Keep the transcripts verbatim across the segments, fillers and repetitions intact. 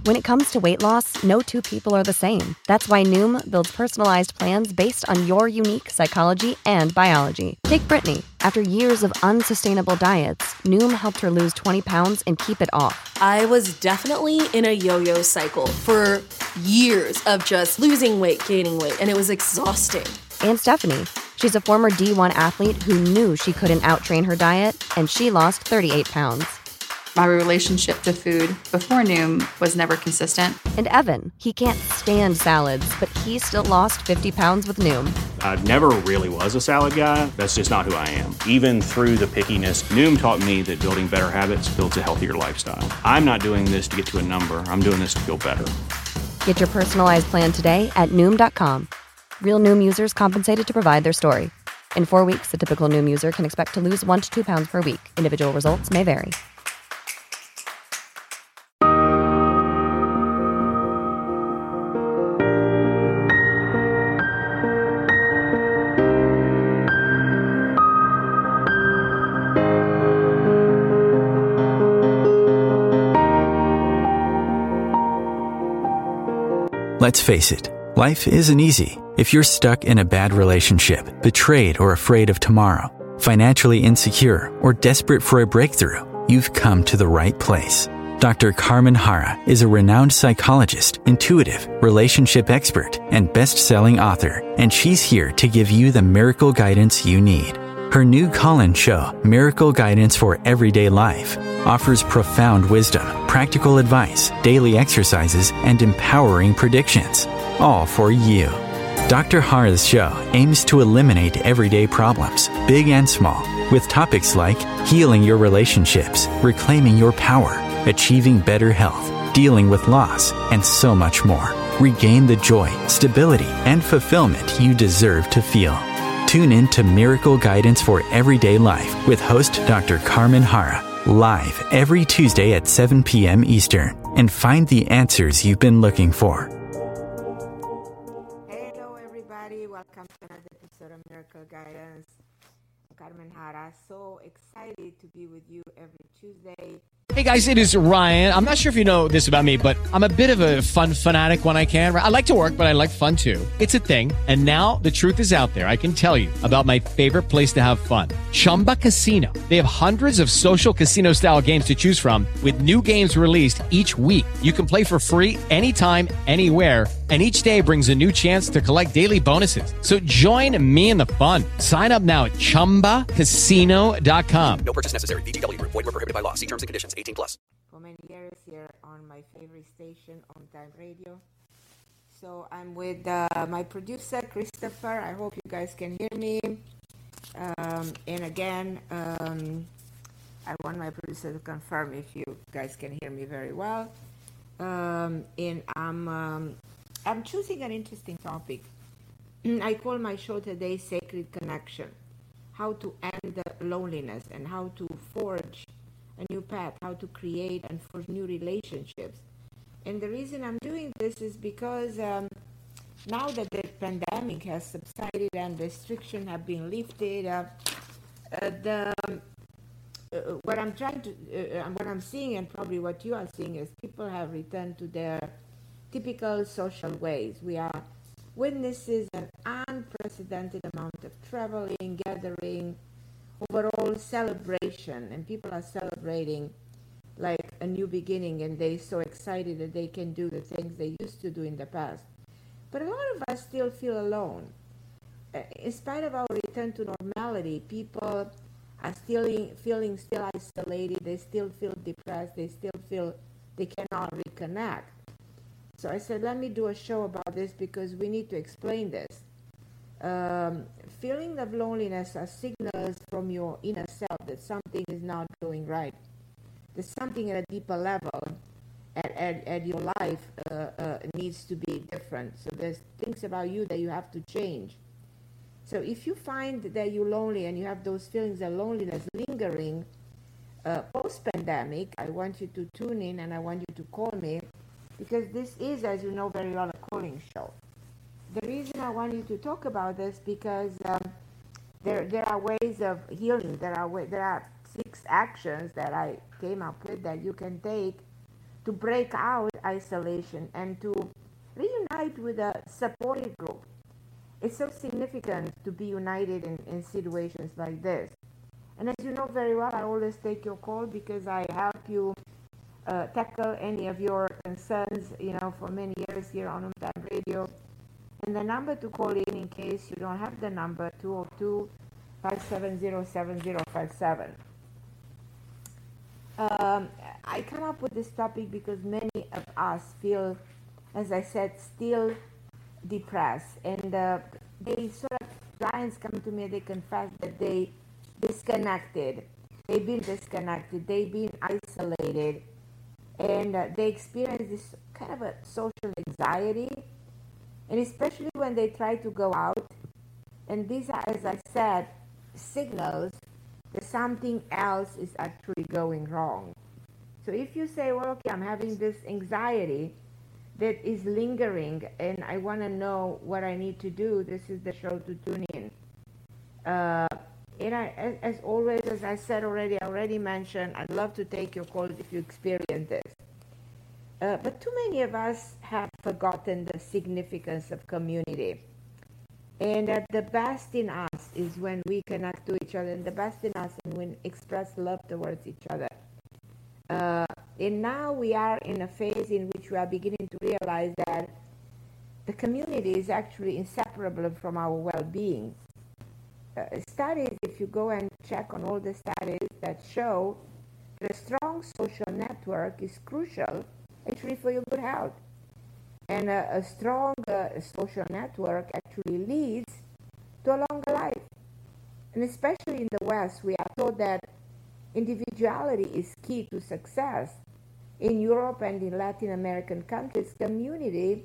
When it comes to weight loss, no two people are the same. That's why Noom builds personalized plans based on your unique psychology and biology. Take Brittany. After years of unsustainable diets, Noom helped her lose twenty pounds and keep it off. I was definitely in a yo-yo cycle for years of just losing weight, gaining weight, and it was exhausting. And Stephanie. She's a former D one athlete who knew she couldn't outtrain her diet, and she lost thirty-eight pounds. My relationship to food before Noom was never consistent. And Evan, he can't stand salads, but he still lost fifty pounds with Noom. I never really was a salad guy. That's just not who I am. Even through the pickiness, Noom taught me that building better habits builds a healthier lifestyle. I'm not doing this to get to a number. I'm doing this to feel better. Get your personalized plan today at Noom dot com. Real Noom users compensated to provide their story. In four weeks, the typical Noom user can expect to lose one to two pounds per week. Individual results may vary. Let's face it, life isn't easy. If you're stuck in a bad relationship, betrayed or afraid of tomorrow, financially insecure, or desperate for a breakthrough, you've come to the right place. Doctor Carmen Hara is a renowned psychologist, intuitive, relationship expert, and best-selling author, and she's here to give you the miracle guidance you need. Her new call-in show, Miracle Guidance for Everyday Life, offers profound wisdom, practical advice, daily exercises, and empowering predictions, all for you. Doctor Hara's show aims to eliminate everyday problems, big and small, with topics like healing your relationships, reclaiming your power, achieving better health, dealing with loss, and so much more. Regain the joy, stability, and fulfillment you deserve to feel. Tune in to Miracle Guidance for Everyday Life with host Doctor Carmen Hara, live every Tuesday at seven p.m. Eastern, and find the answers you've been looking for. Hello, everybody. Welcome to another episode of Miracle Guidance. I'm Carmen Hara. So excited to be with you every Tuesday. Hey guys, it is Ryan. I'm not sure if you know this about me, but I'm a bit of a fun fanatic when I can. I like to work, but I like fun too. It's a thing. And now the truth is out there. I can tell you about my favorite place to have fun. Chumba Casino. They have hundreds of social casino style games to choose from with new games released each week. You can play for free anytime, anywhere. And each day brings a new chance to collect daily bonuses. So join me in the fun. Sign up now at chumba casino dot com. No purchase necessary. V G W. Void where prohibited by law. See terms and conditions. eighteen plus. For many years here on my favorite station, On Time Radio. So I'm with uh, my producer, Christopher. I hope you guys can hear me. Um, and again, um, I want my producer to confirm if you guys can hear me very well. Um, and I'm... Um, I'm choosing an interesting topic. I call my show today Sacred Connection. How to end the loneliness and how to forge a new path, how to create and forge new relationships. And the reason I'm doing this is because um, now that the pandemic has subsided and restrictions have been lifted, uh, uh, the uh, what I'm trying to, uh, what I'm seeing and probably what you are seeing is people have returned to their typical social ways. We are witnesses an unprecedented amount of traveling, gathering, overall celebration, and people are celebrating like a new beginning, and they're so excited that they can do the things they used to do in the past. But a lot of us still feel alone. In spite of our return to normality, people are still feeling still isolated, they still feel depressed, they still feel they cannot reconnect. So I said, let me do a show about this because we need to explain this. Um, feeling of loneliness are signals from your inner self that something is not going right. There's something at a deeper level at, at, at your life uh, uh, needs to be different. So there's things about you that you have to change. So if you find that you're lonely and you have those feelings of loneliness lingering uh, post-pandemic, I want you to tune in and I want you to call me. Because this is, as you know very well, a calling show. The reason I want you to talk about this because um, there there are ways of healing. There are way, there are six actions that I came up with that you can take to break out isolation and to reunite with a supportive group. It's so significant to be united in, in situations like this. And as you know very well, I always take your call because I help you uh, tackle any of your concerns, you know, for many years here on Noontime Radio. And the number to call in, in case you don't have the number, two oh two, five seven zero, seven zero five seven. Um, I come up with this topic because many of us feel, as I said, still depressed. And uh, they sort of, clients come to me and they confess that they disconnected. They've been disconnected. They've been isolated. And uh, they experience this kind of a social anxiety. And especially when they try to go out. And these are, as I said, signals that something else is actually going wrong. So if you say, well, okay, I'm having this anxiety that is lingering and I want to know what I need to do, this is the show to tune in. Uh, and I, as, as always, as I said already, I already mentioned, I'd love to take your calls if you experience this. Uh, but too many of us have forgotten the significance of community. And that the best in us is when we connect to each other, and the best in us is when we express love towards each other. Uh, and now we are in a phase in which we are beginning to realize that the community is actually inseparable from our well-being. Uh, studies, if you go and check on all the studies that show that a strong social network is crucial actually for your good health. And a, a strong uh, social network actually leads to a longer life. And especially in the West, we are taught that individuality is key to success. In Europe and in Latin American countries, community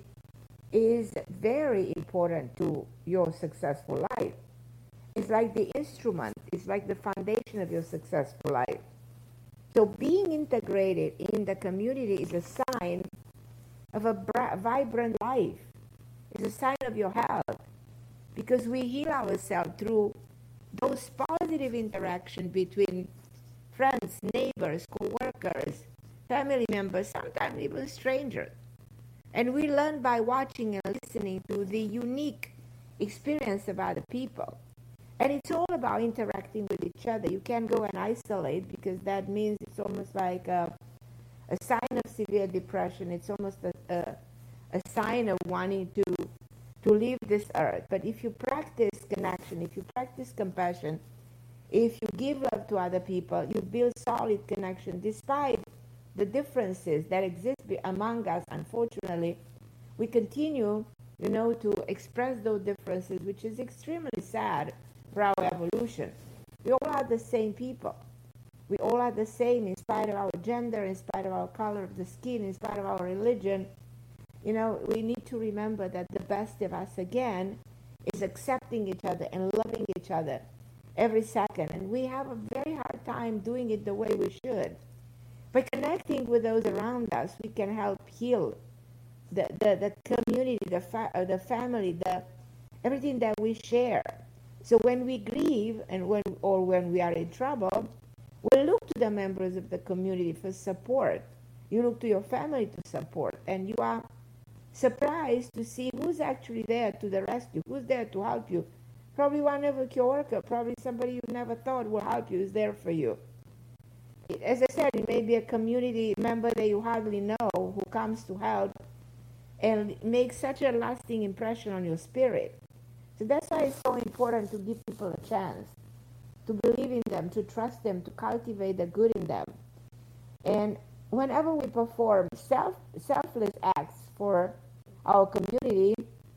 is very important to your successful life. It's like the instrument, it's like the foundation of your successful life. So being integrated in the community is a sign of a bra- vibrant life. It's a sign of your health, because we heal ourselves through those positive interactions between friends, neighbors, co-workers, family members, sometimes even strangers. And we learn by watching and listening to the unique experience of other people. And it's all about interacting with each other. You can't go and isolate, because that means it's almost like a, a sign of severe depression. It's almost a, a, a sign of wanting to, to leave this earth. But if you practice connection, if you practice compassion, if you give love to other people, you build solid connection despite the differences that exist among us. Unfortunately, we continue, you know, to express those differences, which is extremely sad for our evolution. We all are the same people. We all are the same in spite of our gender, in spite of our color of the skin, in spite of our religion. You know, we need to remember that the best of us, again, is accepting each other and loving each other every second. And we have a very hard time doing it the way we should. By connecting with those around us, we can help heal the, the, the community, the, fa- uh, the family, the everything that we share. So when we grieve and when or when we are in trouble, we look to the members of the community for support. You look to your family to support, and you are surprised to see who's actually there to the rescue, who's there to help you. Probably one of your coworker, probably somebody you never thought will help you is there for you. As I said, it may be a community member that you hardly know who comes to help and makes such a lasting impression on your spirit. So that's why it's so important to give people a chance, to believe in them, to trust them, to cultivate the good in them. And whenever we perform self, selfless acts for our community,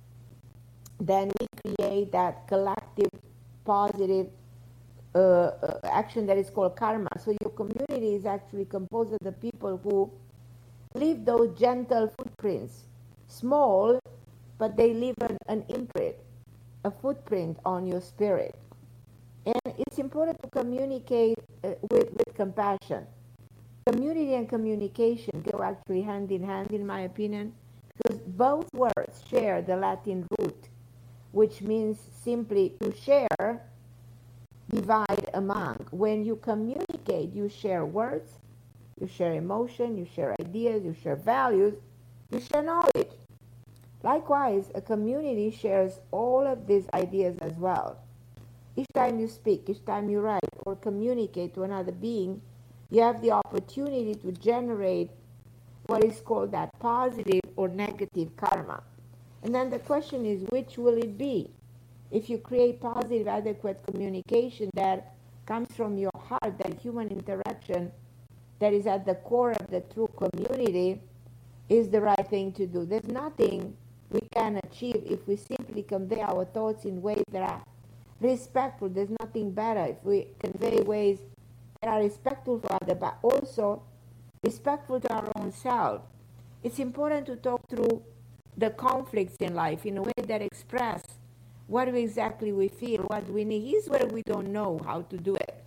then we create that collective positive uh, uh, action that is called karma. So your community is actually composed of the people who leave those gentle footprints, small, but they leave an, an imprint, a footprint on your spirit. And it's important to communicate uh, with, with compassion. Community and communication go actually hand in hand, in my opinion, because both words share the Latin root, which means simply to share, divide among. When you communicate, you share words, you share emotion, you share ideas, you share values, You share knowledge. Likewise, a community shares all of these ideas as well. Each time you speak, each time you write or communicate to another being, you have the opportunity to generate what is called that positive or negative karma. And then the question is, which will it be? If you create positive, adequate communication that comes from your heart, that human interaction that is at the core of the true community, is the right thing to do. There's nothing we can achieve if we simply convey our thoughts in ways that are respectful. There's nothing better if we convey ways that are respectful to others, but also respectful to our own self. It's important to talk through the conflicts in life in a way that express what exactly we feel, what we need. Here's where we don't know how to do it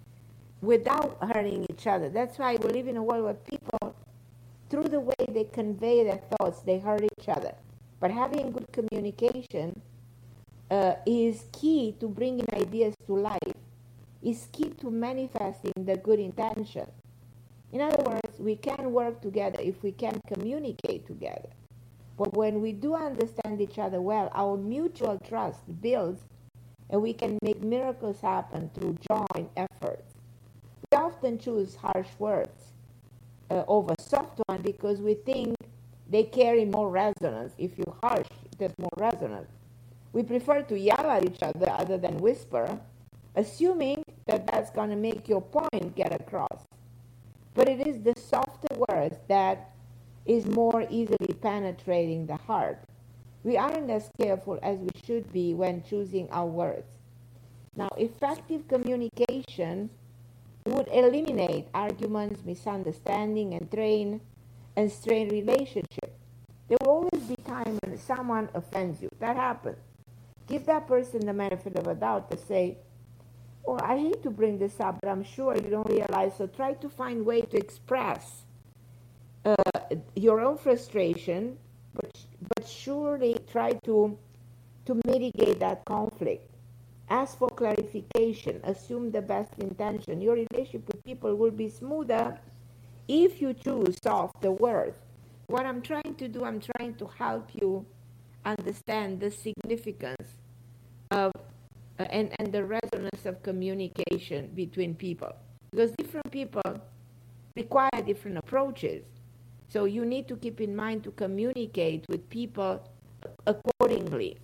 without hurting each other. That's why we live in a world where people, through the way they convey their thoughts, they hurt each other. But having good communication uh, is key to bringing ideas to life, is key to manifesting the good intention. In other words, we can work together if we can communicate together. But when we do understand each other well, our mutual trust builds, and we can make miracles happen through joint efforts. We often choose harsh words uh, over soft ones because we think they carry more resonance. If you're harsh, there's more resonance. We prefer to yell at each other other than whisper, assuming that that's going to make your point get across. But it is the softer words that is more easily penetrating the heart. We aren't as careful as we should be when choosing our words. Now, effective communication would eliminate arguments, misunderstanding, and strain and strain relationships. There will always be time when someone offends you. That happens. Give that person the benefit of a doubt to say, "Oh, I hate to bring this up, but I'm sure you don't realize." So try to find way to express uh, your own frustration, but but surely try to to mitigate that conflict. Ask for clarification. Assume the best intention. Your relationship with people will be smoother if you choose softer words. What I'm trying to do, I'm trying to help you understand the significance of uh, and, and the resonance of communication between people. Because different people require different approaches. So you need to keep in mind to communicate with people accordingly.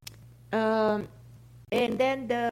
Um, and then the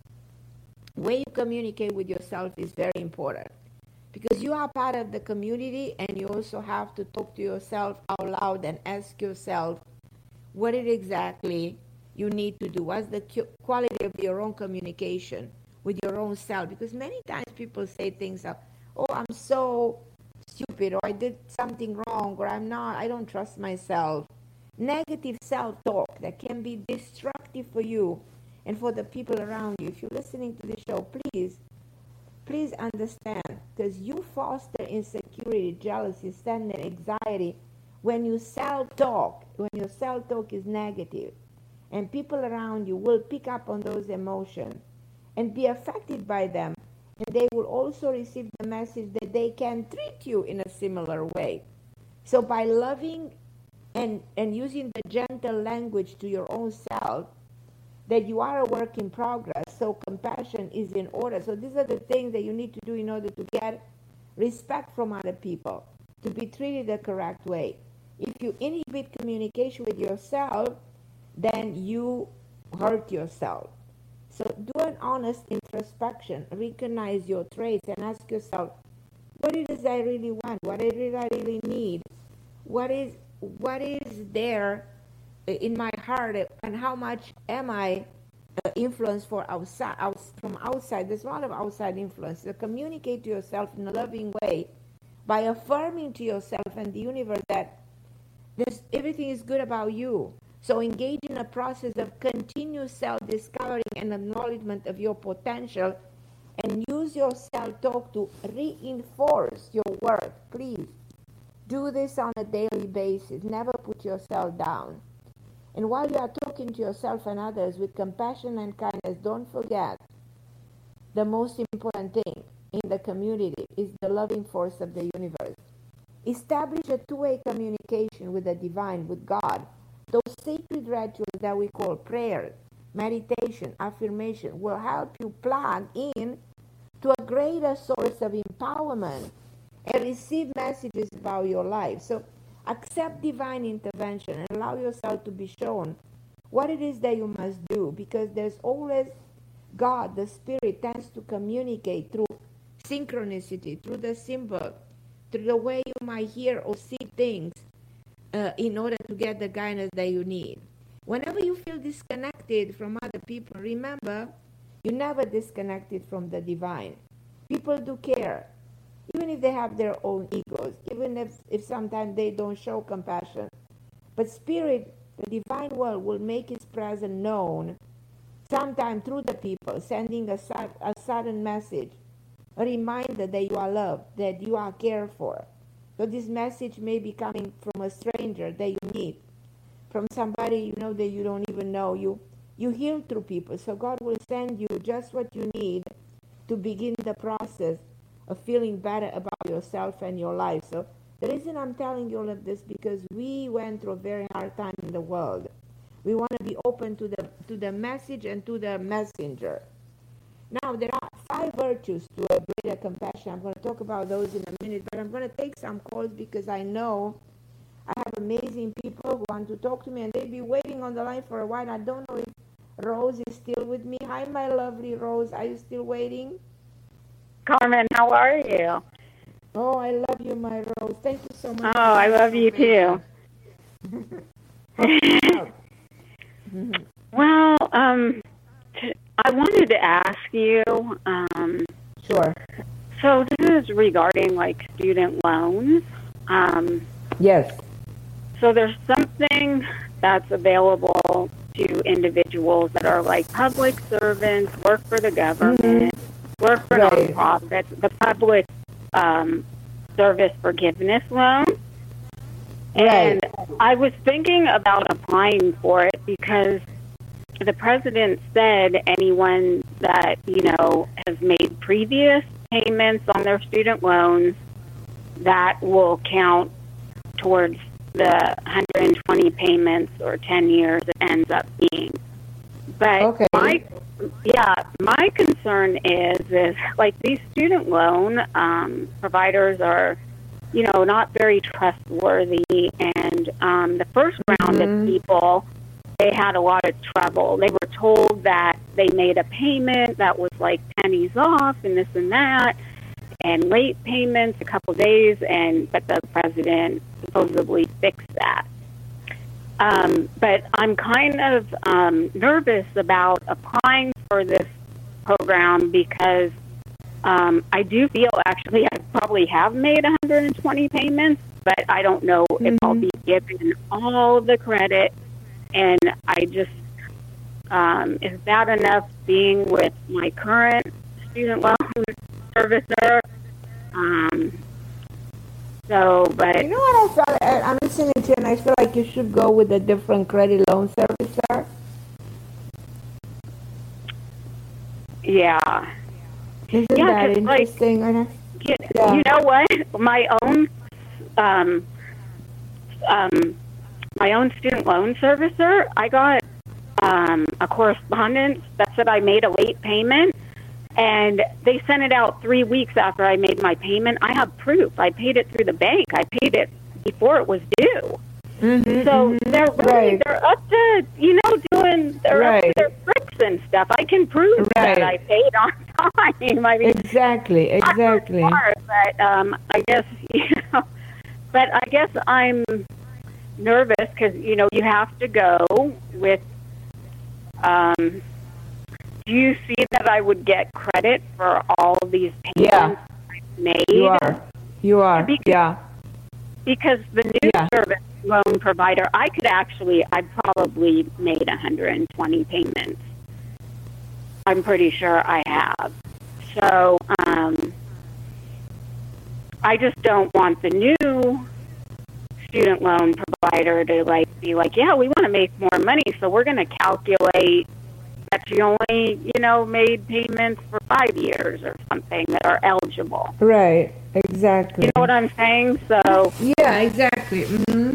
way you communicate with yourself is very important. Because you are part of the community, and you also have to talk to yourself out loud and ask yourself what it exactly you need to do. What's the quality of your own communication with your own self? Because many times people say things like, "Oh, I'm so stupid," or "I did something wrong," or "I'm not, I don't trust myself." Negative self-talk that can be destructive for you and for the people around you. If you're listening to this show, please, please understand, because you foster insecurity, jealousy, sadness, anxiety when you self-talk, when your self-talk is negative. And people around you will pick up on those emotions and be affected by them. And they will also receive the message that they can treat you in a similar way. So by loving and, and using the gentle language to your own self, that you are a work in progress, so compassion is in order. So these are the things that you need to do in order to get respect from other people, to be treated the correct way. If you inhibit communication with yourself, then you hurt yourself. So do an honest introspection, recognize your traits, and ask yourself, what it is I really want? What it is I really need? What is what is there in my heart, and how much am I uh, influenced for outside, out, from outside? There's a lot of outside influence. So communicate to yourself in a loving way by affirming to yourself and the universe that there's, everything is good about you. So engage in a process of continuous self-discovery and acknowledgement of your potential, and use your self-talk to reinforce your worth. Please do this on a daily basis. Never put yourself down. And while you are talking to yourself and others with compassion and kindness, don't forget the most important thing in the community is the loving force of the universe. Establish a two-way communication with the divine, with God. Those sacred rituals that we call prayer, meditation, affirmation will help you plug in to a greater source of empowerment and receive messages about your life. So accept divine intervention and allow yourself to be shown what it is that you must do, because there's always God, the Spirit, tends to communicate through synchronicity, through the symbol, through the way you might hear or see things uh, in order to get the guidance that you need. Whenever you feel disconnected from other people, remember, you're never disconnected from the divine. People do care, even if they have their own egos, even if, if sometimes they don't show compassion. But Spirit, the divine world, will make His presence known, sometime through the people, sending a, a sudden message, a reminder that you are loved, that you are cared for. So this message may be coming from a stranger that you meet, from somebody you know that you don't even know. You you heal through people, so God will send you just what you need to begin the process of feeling better about yourself and your life. So the reason I'm telling you all of this, because we went through a very hard time in the world. We want to be open to the to the message and to the messenger. Now, there are five virtues to a greater compassion. I'm going to talk about those in a minute, but I'm going to take some calls because I know I have amazing people who want to talk to me, and they've been waiting on the line for a while. I don't know if Rose is still with me. Hi, my lovely Rose. Are you still waiting? Carmen, how are you? Oh, I love you, my Rose. Thank you so much. Oh, I love you too. Well, um, t- I wanted to ask you. Um, sure. So this is regarding like student loans. Um, yes. So there's something that's available to individuals that are like public servants, work for the government, mm-hmm. work for right. nonprofits, the public um, service forgiveness loan. And right. I was thinking about applying for it because the president said anyone that, you know, has made previous payments on their student loans, that will count towards the one hundred twenty payments or ten years it ends up being. But okay. my, yeah, my concern is, is like these student loan um, providers are, you know, not very trustworthy. And um, the first round mm-hmm. of people, they had a lot of trouble. They were told that they made a payment that was like pennies off and this and that, and late payments a couple days, and but the president supposedly fixed that. Um, but I'm kind of um, nervous about applying for this program because um, I do feel actually I probably have made one hundred twenty payments, but I don't know mm-hmm. if I'll be given all of the credit. And I just, um, is that enough being with my current student loan servicer? Um, so, but... You know what I thought? I, I'm listening to you, and I feel like you should go with a different credit loan servicer. Yeah. Isn't yeah, that interesting? Like, you, yeah. you know what? My own... Um, um, my own student loan servicer, I got um, a correspondence that said I made a late payment, and they sent it out three weeks after I made my payment. I have proof. I paid it through the bank. I paid it before it was due. Mm-hmm, so mm-hmm. they're really, right. they're up to, you know, doing, they're right. up to their bricks and stuff. I can prove right. that I paid on time. I mean, exactly, exactly. Smart, but um, I guess, you know, but I guess I'm nervous because, you know, you have to go with, um, do you see that I would get credit for all these payments yeah. I've made? You are. You are, because, yeah. Because the new yeah. service loan provider, I could actually, I probably made one hundred twenty payments. I'm pretty sure I have. So, um, I just don't want the new student loan provider to like be like, yeah, we want to make more money, so we're going to calculate that she only, you know, made payments for five years or something that are eligible. Right, exactly. You know what I'm saying? So yeah, exactly. Mm-hmm.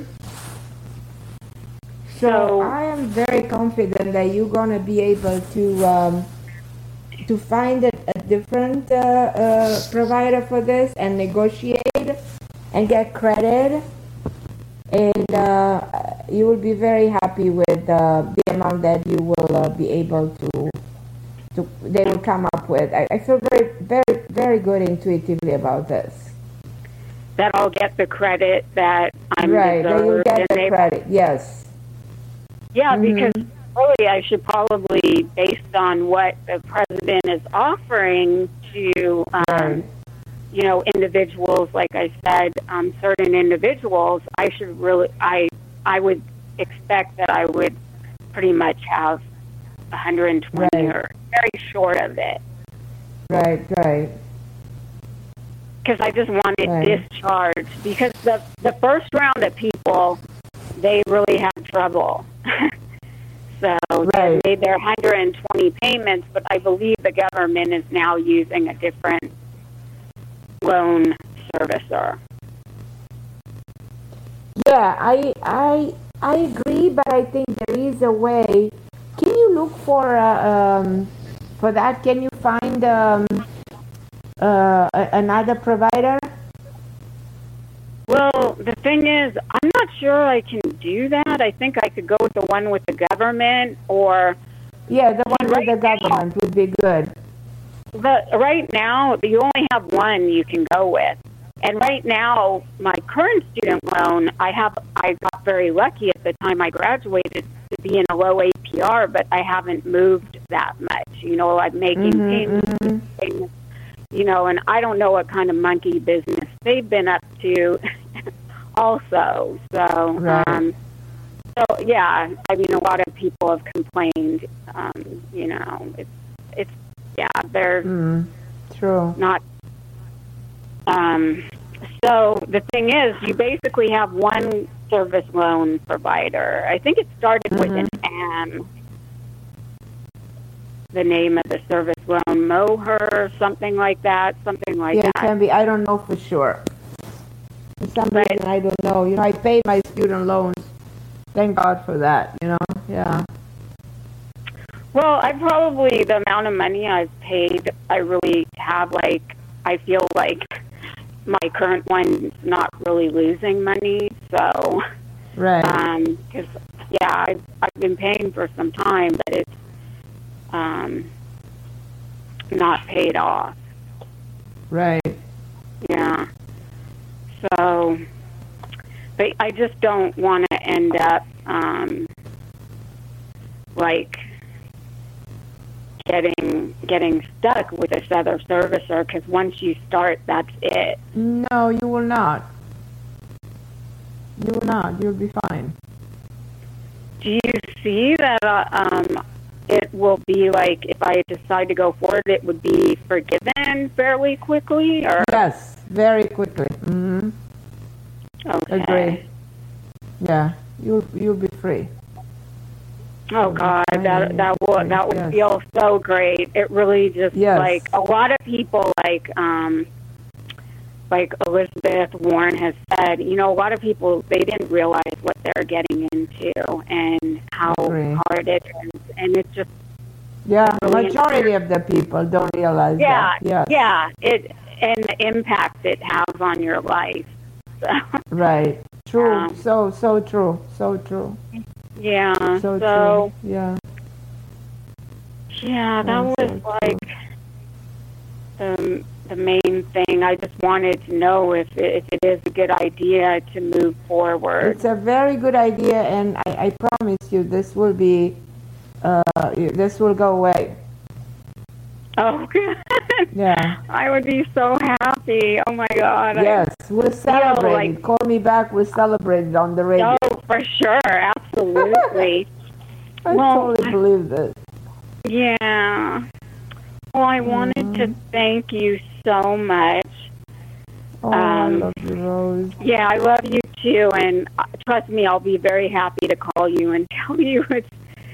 So, so I am very confident that you're gonna be able to um, to find a, a different uh, uh, provider for this and negotiate and get credit, and uh, you will be very happy with uh, the amount that you will uh, be able to to they will come up with. I, I feel very very very good intuitively about this. That I'll get the credit that I'm right. That you'll get the they, credit. Yes. Yeah, mm-hmm. because really I should probably, based on what the president is offering to, um, right. you know, individuals, like I said, um, certain individuals, I should really, I, I would expect that I would pretty much have one hundred twenty right. or very short of it. Right, right. Because I just wanted right. discharged. Because the the first round of people, they really had trouble. So right. they made their one hundred twenty payments, but I believe the government is now using a different loan servicer. Yeah, I I I agree, but I think there is a way. Can you look for uh, um, for that? Can you find um, uh, another provider? Well, the thing is, I'm not sure I can do that. I think I could go with the one with the government, or yeah, the one right with the government now would be good. But right now, you only have one you can go with, and right now, my current student loan, I have I got very lucky at the time I graduated to be in a low A P R, but I haven't moved that much. You know, I'm making mm-hmm, payments. Mm-hmm. payments You know, and I don't know what kind of monkey business they've been up to also. So, right. um, so yeah, I mean, a lot of people have complained, um, you know, it's, it's, yeah, they're mm, true. not, um, so the thing is, you basically have one service loan provider. I think it started mm-hmm. with an M. The name of the service loan, Moher, something like that, something like yeah, that. Yeah, it can be. I don't know for sure. For some but, reason, I don't know. You know, I paid my student loans. Thank God for that, you know? Yeah. Well, I probably, the amount of money I've paid, I really have, like, I feel like my current one's not really losing money, so. Right. Um, because, yeah, I've, I've been paying for some time, but it's, Um, not paid off. Right. Yeah. So, but I just don't want to end up, um, like, getting getting stuck with this other servicer, because once you start, that's it. No, you will not. You will not. You'll be fine. Do you see that, uh, um, it will be like, if I decide to go forward, it would be forgiven fairly quickly? Or yes, very quickly. Mm-hmm. Okay. Agree. Yeah, you'll you'll be free. Oh God, that that would that would yes. feel so great. It really just yes. like a lot of people, like um, like Elizabeth Warren has said. You know, a lot of people, they didn't realize what they're getting into and how hard it is, and it's just yeah. Really majority of the people don't realize yeah, that. Yeah, yeah. It and the impact it has on your life. So, right. True. Um, so so true. So true. Yeah. So, So, true. Yeah. yeah, that Oh, was so like the the main thing. I just wanted to know if it, if it is a good idea to move forward. It's a very good idea, and I, I promise you, this will be, uh, this will go away. Oh, good. Yeah. I would be so happy. Oh my God. Yes, we'll celebrate. like- Call me back. We'll celebrate it on the radio. Oh, for sure. Absolutely. I well, totally believe this. Yeah. Well, I wanted Mm-hmm. to thank you so much. Oh, Um, I love you, Rose. Yeah, I love you too, and uh, trust me, I'll be very happy to call you and tell you it's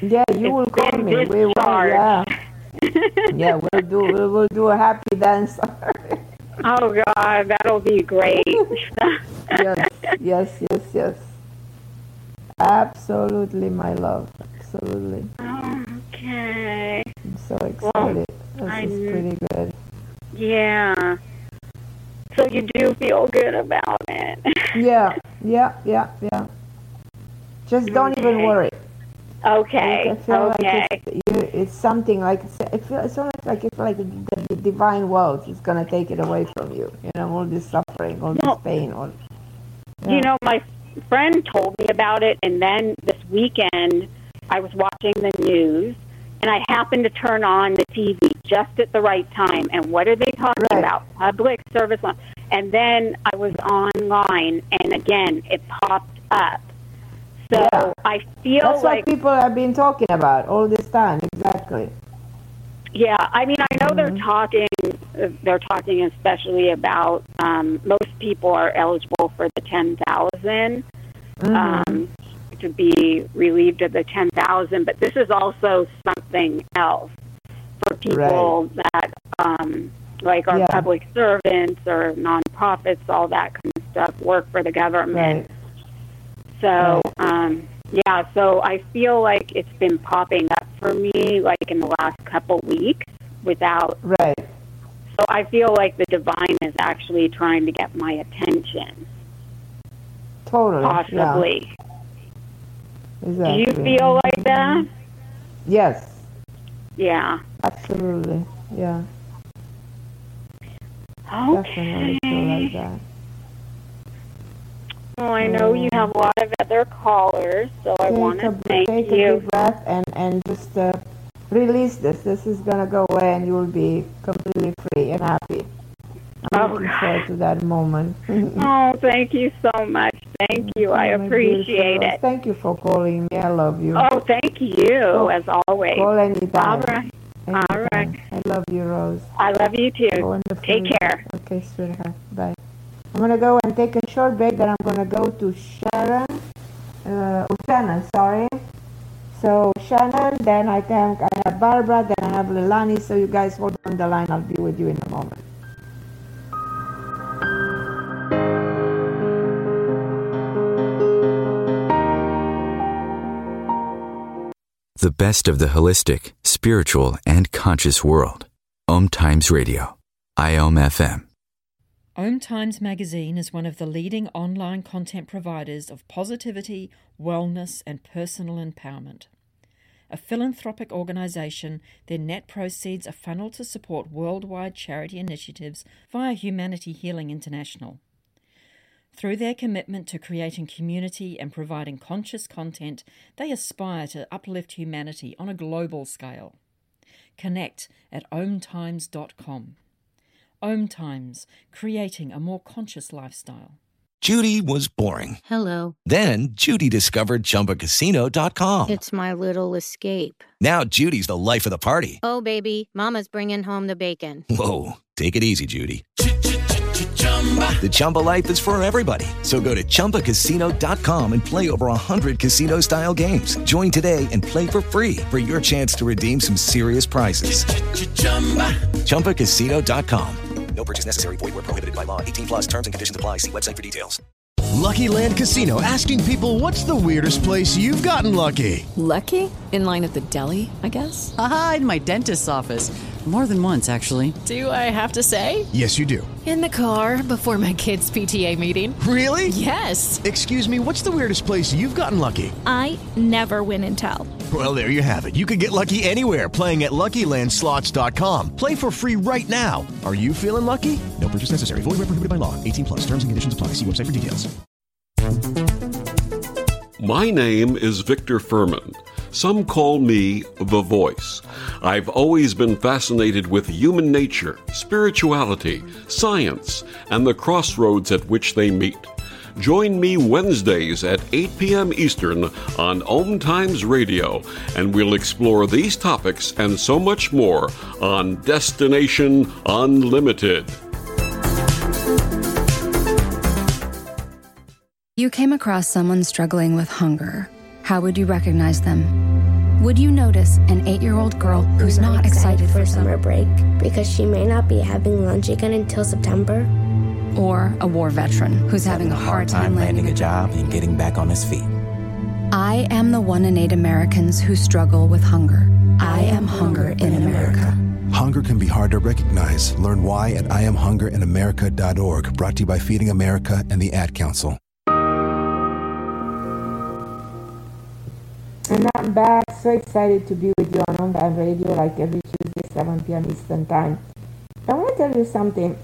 Yeah, you it's will call been me. We will, yeah. discharged. Yeah, we'll do we'll, we'll do a happy dance. Oh, God, that'll be great. Yes, yes, yes, yes. Absolutely, my love. Absolutely. Okay. I'm so excited. This I- is pretty good. Yeah. So you do feel good about it. Yeah, yeah, yeah, yeah. Just don't even Okay. worry. Okay. I feel Okay. like it's, you, it's something like it's, it feels it's almost like it's like the, the divine world is gonna take it away from you. You know, all this suffering, all No. this pain, all. You know, my friend told me about it, and then this weekend I was watching the news, and I happened to turn on the T V just at the right time. And what are they talking Right. about? Public service loan. And then I was online, and again, it popped up. So Yeah. I feel That's like, what people have been talking about all this time. Exactly. yeah, I mean, I know Mm-hmm. they're talking, uh, they're talking especially about, um, most people are eligible for the ten thousand. Mm-hmm. Um, to be relieved of the ten thousand, but this is also something else for people that, um, like our Yeah. public servants or nonprofits, all that kind of stuff, work for the government. Right. So, um, yeah, so I feel like it's been popping up for me, like in the last couple weeks, without. Right. So I feel like the divine is actually trying to get my attention, Totally. possibly. Yeah. Exactly. Do you feel like that? Yes. Yeah. Absolutely. Yeah. Definitely feel Okay. like that. Well, I know you have a lot of other callers, so I Take want to a, thank take a you. deep breath and, and just uh, release this. This is going to go away and you will be completely free and happy. I'm Oh, looking God. forward to that moment. Oh, thank you so much. Thank you. I Oh, my appreciate beautiful. it. Thank you for calling me. I love you. Oh, thank you, Oh, as always. Call anytime. All right. Anytime. All right. I love you, Rose. I love you too. Wonderful. Take care. Okay, sweetheart. Bye. I'm going to go and take a short break, then I'm going to go to Sharon. Uh, oh, Shannon, sorry. So Shannon, then I think I have Barbara, then I have Leilani. So you guys hold on the line. I'll be with you in a moment. The best of the holistic, spiritual, and conscious world. Om Times Radio. I O M F M. Om Times Magazine is one of the leading online content providers of positivity, wellness, and personal empowerment. A philanthropic organisation, their net proceeds are funneled to support worldwide charity initiatives via Humanity Healing International. Through their commitment to creating community and providing conscious content, they aspire to uplift humanity on a global scale. Connect at om times dot com. Om Times, creating a more conscious lifestyle. Judy was boring. Hello. Then Judy discovered Chumba Casino dot com. It's my little escape. Now Judy's the life of the party. Oh, baby, mama's bringing home the bacon. Whoa, take it easy, Judy. The Chumba life is for everybody. So go to Chumba Casino dot com and play over one hundred casino-style games. Join today and play for free for your chance to redeem some serious prizes. Chumba Casino dot com. No purchase necessary. Void where prohibited by law. eighteen plus terms and conditions apply. See website for details. Lucky Land Casino, asking people, what's the weirdest place you've gotten lucky? Lucky? In line at the deli, I guess? Aha, in my dentist's office. More than once, actually. Do I have to say? Yes, you do. In the car before my kids' P T A meeting. Really? Yes. Excuse me, what's the weirdest place you've gotten lucky? I never win and tell. Well, there you have it. You can get lucky anywhere, playing at Lucky Land Slots dot com. Play for free right now. Are you feeling lucky? No purchase necessary. Void where prohibited by law. eighteen plus. Terms and conditions apply. See website for details. My name is Victor Furman. Some call me The Voice. I've always been fascinated with human nature, spirituality, science, and the crossroads at which they meet. Join me Wednesdays at eight p.m. Eastern on Om Times Radio, and we'll explore these topics and so much more on Destination Unlimited. You came across someone struggling with hunger. How would you recognize them? Would you notice an eight-year-old girl who's not, not excited, excited for summer break because she may not be having lunch again until September? Or a war veteran who's having, having a hard time landing a job and getting back on his feet? I am the one in eight Americans who struggle with hunger. I am hunger in America. Hunger can be hard to recognize. Learn why at I am hunger in america dot org. Brought to you by Feeding America and the Ad Council. And I'm back. So excited to be with you on On Time Radio, like every Tuesday, seven p.m. Eastern Time. I want to tell you something.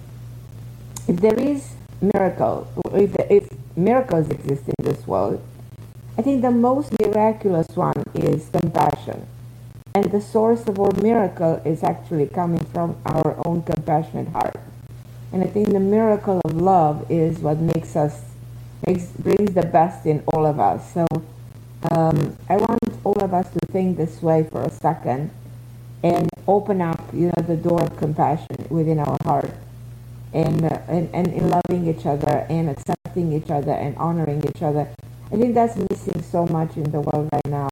If there is miracle, if, if miracles exist in this world, I think the most miraculous one is compassion. And the source of our miracle is actually coming from our own compassionate heart. And I think the miracle of love is what makes us, makes, brings the best in all of us. So um, I want all of us to think this way for a second and open up, you know, the door of compassion within our heart. And, uh, and, and in loving each other and accepting each other and honoring each other. I think that's missing so much in the world right now.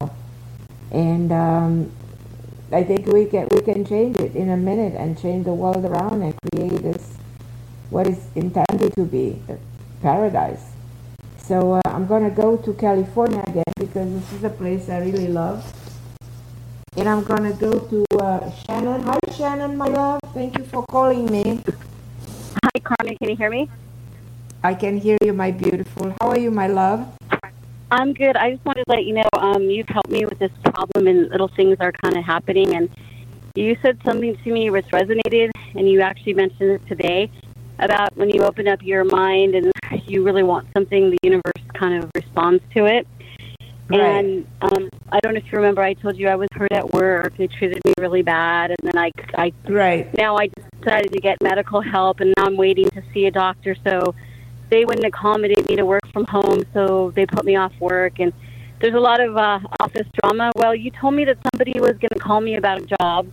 And um, I think we can we can change it in a minute and change the world around and create this, what is intended to be a paradise. So uh, I'm going to go to California again because this is a place I really love. And I'm going to go to uh, Shannon. Hi, Shannon, my love. Thank you for calling me. Hi, Carmen. Can you hear me? I can hear you, my beautiful. How are you, my love? I'm good. I just wanted to let you know um, you've helped me with this problem and little things are kind of happening. And you said something to me which resonated, and you actually mentioned it today about when you open up your mind and you really want something, the universe kind of responds to it. Right. And um, I don't know if you remember, I told you I was hurt at work. They treated me really bad, and then I, I right. now I decided to get medical help, and now I'm waiting to see a doctor. So they wouldn't accommodate me to work from home, so they put me off work. And there's a lot of uh, office drama. Well, you told me that somebody was going to call me about a job,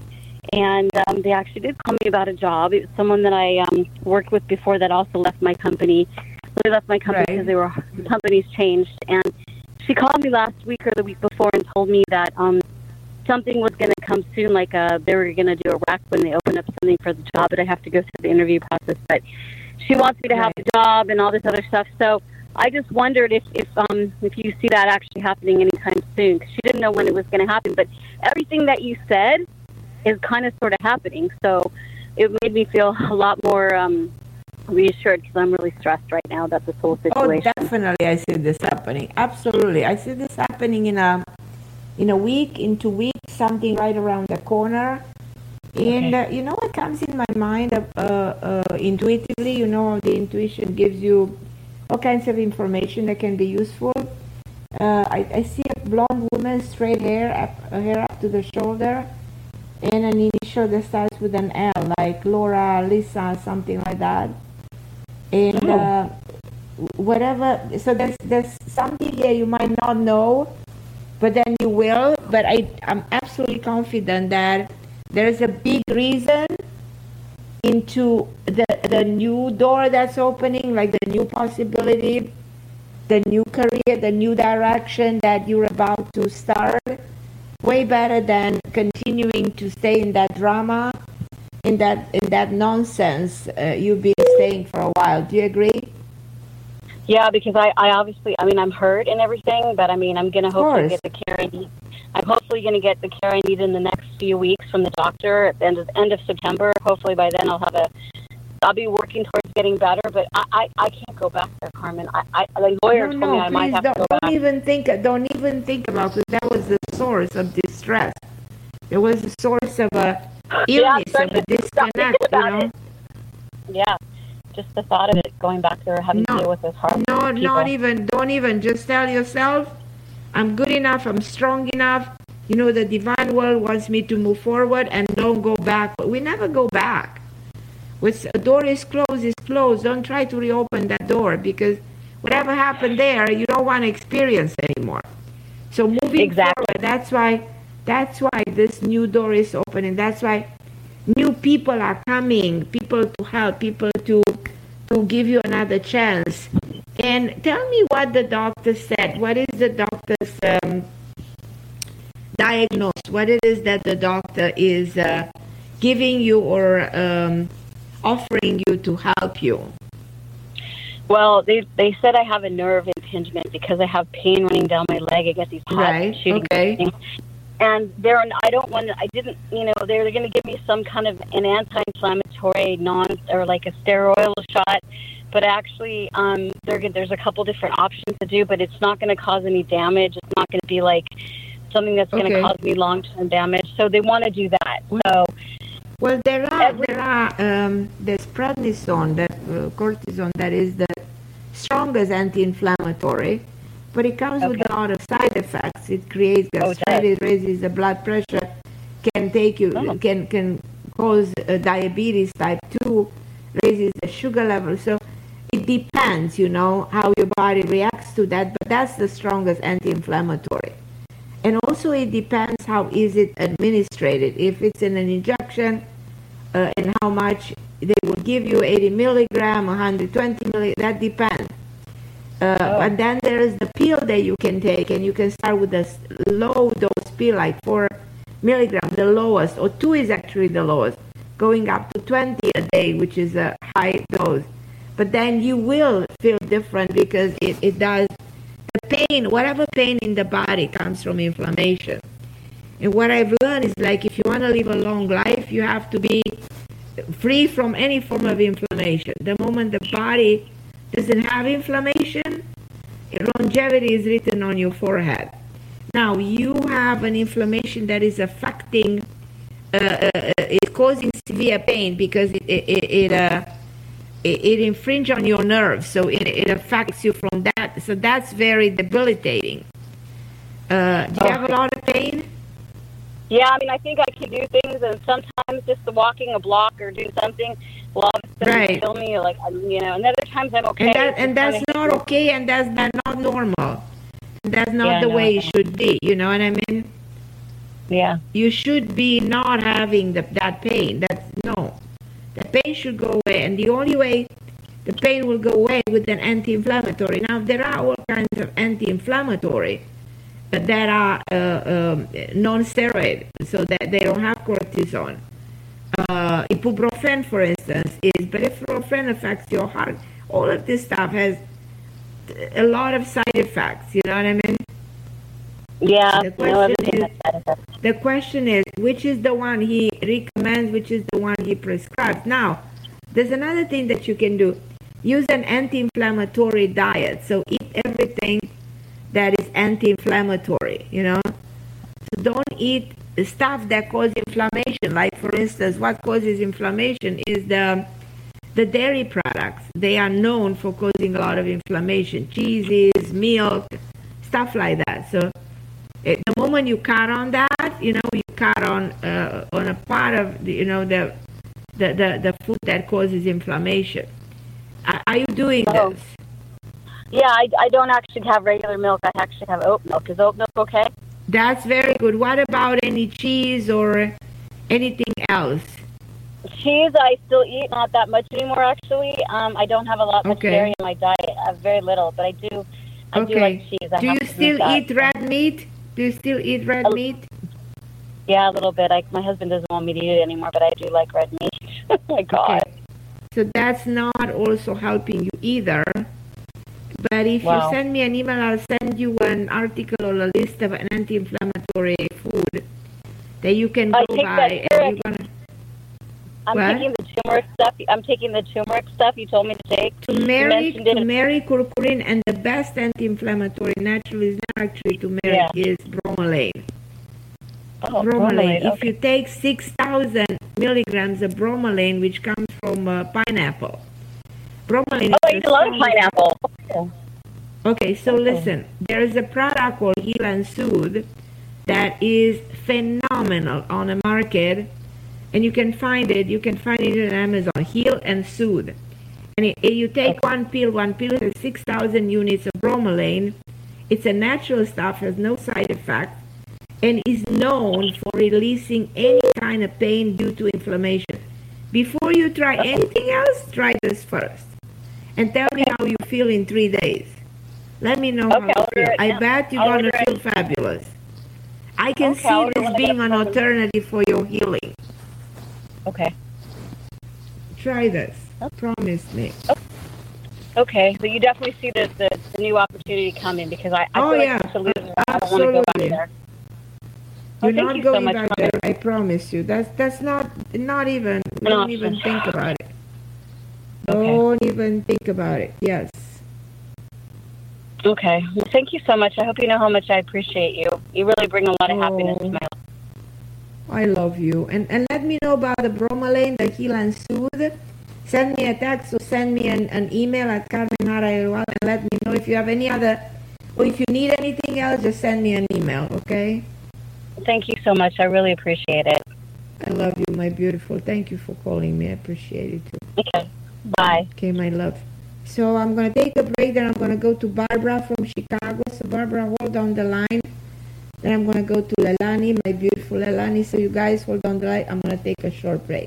and um, they actually did call me about a job. It was someone that I um, worked with before that also left my company. They left my company because right. they were the company's changed, and she called me last week or the week before and told me that um, something was going to come soon, like uh, they were going to do a rec when they opened up something for the job, but I have to go through the interview process. But she wants me to have the job and all this other stuff. So I just wondered if if um if you see that actually happening anytime soon. Cause she didn't know when it was going to happen, but everything that you said is kind of sort of happening. So it made me feel a lot more um, reassured because I'm really stressed right now about this whole situation. Oh, definitely, I see this happening. Absolutely, I see this happening in a in a week, in two weeks, something right around the corner. And uh, you know what comes in my mind uh, uh, intuitively, you know, the intuition gives you all kinds of information that can be useful. Uh, I, I see a blonde woman, straight hair, up, hair up to the shoulder, and an initial that starts with an L, like Laura, Lisa, something like that. And uh, whatever, so there's, there's something here you might not know, but then you will. But I, I'm absolutely confident that there's a big reason into the the new door that's opening, like the new possibility, the new career, the new direction that you're about to start. Way better than continuing to stay in that drama, in that in that nonsense uh, you've been staying for a while. Do you agree? Yeah, because I, I obviously, I mean, I'm hurt and everything, but I mean, I'm going to hopefully get the care I need. I'm hopefully going to get the care I need in the next few weeks from the doctor at the end of, end of September. Hopefully by then I'll have a, I'll be working towards getting better, but I, I, I can't go back there, Carmen. I, I the lawyer no, told no, me I please might have don't, to go don't back. even think, don't even think about it. That was the source of distress. It was the source of a illness, yeah, of a disconnect, you know? It. Yeah. Just the thought of it, going back there, having no, to deal with this hard No, people. not even, don't even. Just tell yourself, I'm good enough, I'm strong enough. You know, the divine world wants me to move forward and don't go back. But we never go back. When a door is closed, is closed. Don't try to reopen that door because whatever happened there, you don't want to experience anymore. So moving exactly. forward, that's why, that's why this new door is opening. That's why new people are coming, people to help, people to to give you another chance. And tell me what the doctor said. What is the doctor's um, diagnose, what it is that the doctor is uh, giving you or um, offering you to help you. Well, they they said I have a nerve impingement because I have pain running down my leg. I get these hot Right, shooting okay. things. And they're I don't want to, I didn't, you know, they're going to give me some kind of an anti-inflammatory non or like a steroidal shot. But actually, um, they're, there's a couple different options to do, but it's not going to cause any damage. It's not going to be like something that's going to Okay. cause me long-term damage. So they want to do that. So Well, there are there are um, there's prednisone, that uh, cortisone, that is the strongest anti-inflammatory, but it comes with a lot of side effects. It creates gastritis, raises the blood pressure, can take you can can cause uh, diabetes type two, raises the sugar level. So it depends, you know, how your body reacts to that. But that's the strongest anti-inflammatory. And also it depends how is it administered. If it's in an injection uh, and how much they will give you, eighty milligram, one hundred twenty milligram, that depends. Uh, Oh. And then there is the pill that you can take, and you can start with a s- low dose pill, like four milligram, the lowest, or two is actually the lowest, going up to twenty a day, which is a high dose. But then you will feel different because it, it does, the pain, whatever pain in the body comes from inflammation. And what I've learned is, like, if you want to live a long life, you have to be free from any form of inflammation. The moment the body doesn't have inflammation, longevity is written on your forehead. Now, you have an inflammation that is affecting, uh, uh, is causing severe pain because it, it, it, it uh, it, it infringes on your nerves, so it, it affects you from that. So that's very debilitating. Uh, do you have a lot of pain? yeah, I mean, I think I can do things, and sometimes just the walking a block or do something will all of a sudden Right. kill me, or like, you know, and other times I'm okay. And, that, It's and just that's kinda- not okay, and that's that's not normal. That's not Yeah, the no, way I it should be. You know what I mean? Yeah. You should be not having the, that pain. That's no. The pain should go away, and the only way the pain will go away with an anti-inflammatory. Now there are all kinds of anti-inflammatory but that are uh, um, non-steroid, so that they don't have cortisone. Uh, ibuprofen, for instance, is, but ibuprofen affects your heart. All of this stuff has a lot of side effects. You know what I mean? Yeah. The no, question everything is, has side effects. the question is, which is the one he recommends, which is the one he prescribes. Now, there's another thing that you can do. Use an anti-inflammatory diet. So eat everything that is anti-inflammatory, you know. So don't eat stuff that causes inflammation. Like, for instance, what causes inflammation is the the dairy products. They are known for causing a lot of inflammation. Cheeses, milk, stuff like that. So eh, the moment you cut on that, you know, you cut on uh, on a part of the, you know, the the, the the food that causes inflammation. Are, are you doing Oh. this? Yeah, I, I don't actually have regular milk. I actually have oat milk. Is oat milk okay? That's very good. What about any cheese or anything else? Cheese, I still eat, not that much anymore, actually. Um, I don't have a lot much Okay. dairy in my diet. I have very little, but I do. I do like cheese. I Do have you to still admit that. eat red meat? Do you still eat red meat? Yeah, a little bit. I, my husband doesn't want me to eat it anymore, but I do like red meat. Oh my God. So that's not also helping you either. But if Wow. you send me an email, I'll send you an article or a list of an anti-inflammatory food that you can I go take by, that and turmeric. you're gonna I'm What? taking the turmeric stuff. I'm taking the turmeric stuff you told me to take. You turmeric, mentioned it. turmeric, curcumin, and the best anti-inflammatory natural is not actually turmeric, is bromelain. Oh, bromelain. bromelain, If you take six thousand milligrams of bromelain, which comes from uh, pineapple, bromelain Oh, I is eat the a lot of strongest- pineapple. Okay, so listen, there is a product called Heal and Soothe that is phenomenal on the market, and you can find it. You can find it on Amazon. Heal and Soothe, and it, it- you take one pill. One pill has six thousand units of bromelain. It's a natural stuff, has no side effects, and is known for releasing any kind of pain due to inflammation. Before you try anything else, try this first, and tell me how you feel in three days. Let me know Okay, how you I'll order feel. it I now. bet you're I'll gonna order feel it. fabulous. I can Okay, I'll see do this it being an again. alternative for your healing. Okay. Try this. Promise me. Okay, so you definitely see the, the, the new opportunity coming because I, I Oh, feel yeah. like absolutely. I don't want to go back Absolutely. there. You're Oh, thank not you so going much, back Mother. there. I promise you. That's that's not not even. An Don't option. even think about it. Okay. Don't even think about it. Yes. Okay. Well, thank you so much. I hope you know how much I appreciate you. You really bring a lot of happiness to Oh. my life. I love you. And and let me know about the bromelain, the heal and soothe. Send me a text or send me an, an email at Carmen Jara Igual and let me know if you have any other, or if you need anything else, just send me an email, okay? Thank you so much. I really appreciate it. I love you, my beautiful. Thank you for calling me. I appreciate it too. Okay. Bye. Okay, my love. So I'm going to take a break, then I'm going to go to Barbara from Chicago. So Barbara, hold on the line. Then I'm going to go to Lelani, my beautiful Lelani. So you guys hold on the line. I'm going to take a short break.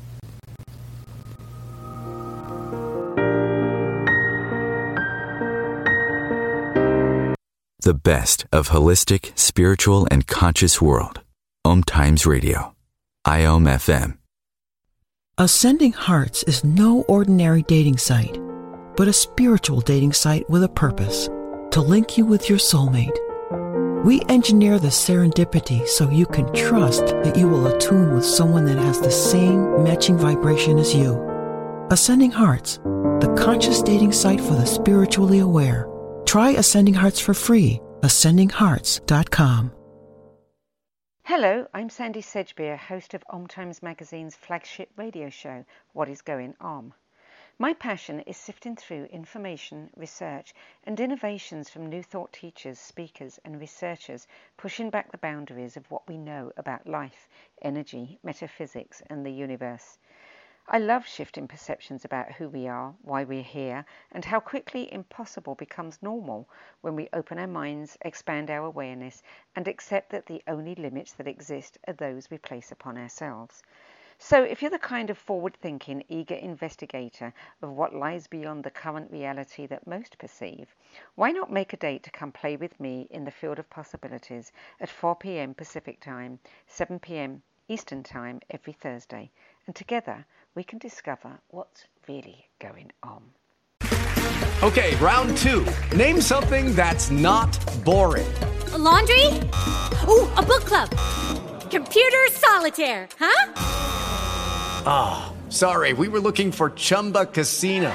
The best of holistic, spiritual, and conscious world. Om Times Radio. I O M F M. Ascending Hearts is no ordinary dating site, but a spiritual dating site with a purpose, to link you with your soulmate. We engineer the serendipity so you can trust that you will attune with someone that has the same matching vibration as you. Ascending Hearts, the conscious dating site for the spiritually aware. Try Ascending Hearts for free. ascending hearts dot com. Hello, I'm Sandy Sedgbeer, host of Om Times Magazine's flagship radio show, What is Going Om. My passion is sifting through information, research, and innovations from new thought teachers, speakers, and researchers pushing back the boundaries of what we know about life, energy, metaphysics, and the universe. I love shifting perceptions about who we are, why we're here, and how quickly impossible becomes normal when we open our minds, expand our awareness, and accept that the only limits that exist are those we place upon ourselves. So if you're the kind of forward-thinking, eager investigator of what lies beyond the current reality that most perceive, why not make a date to come play with me in the field of possibilities at four p.m. Pacific Time, seven p.m. Eastern Time every Thursday, and together we can discover what's really going on. Okay, round two. Name something that's not boring. A laundry? Ooh, a book club. Computer solitaire, huh? Ah, oh, sorry, we were looking for Chumba Casino.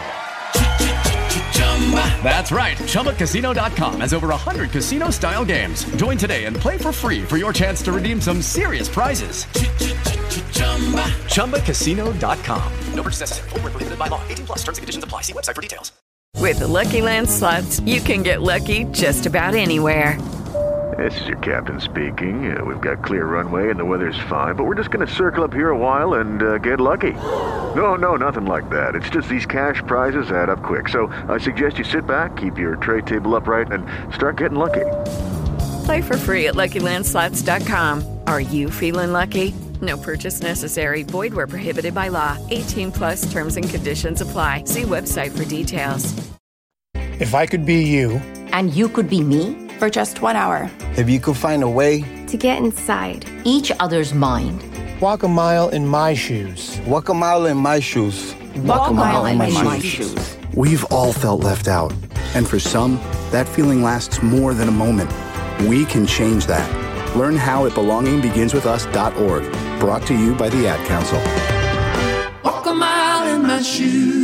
That's right, Chumba Casino dot com has over one hundred casino-style games. Join today and play for free for your chance to redeem some serious prizes. Chumba Casino dot com. No purchase necessary. Void where prohibited by law. eighteen plus. Terms and conditions apply. See website for details. With the Lucky Land Slots, you can get lucky just about anywhere. This is your captain speaking. Uh, we've got clear runway and the weather's fine, but we're just going to circle up here a while and uh, get lucky. No, no, nothing like that. It's just these cash prizes add up quick. So I suggest you sit back, keep your tray table upright, and start getting lucky. Play for free at Lucky Land Slots dot com. Are you feeling lucky? No purchase necessary. Void where prohibited by law. eighteen plus terms and conditions apply. See website for details. If I could be you. And you could be me. For just one hour. If you could find a way to get inside each other's mind. Walk a mile in my shoes. Walk a mile in my shoes. Walk, Walk a mile, mile in, in my, my shoes. shoes. We've all felt left out. And for some, that feeling lasts more than a moment. We can change that. Learn how at belonging begins with us dot org. Brought to you by the Ad Council. Walk a mile in my shoes.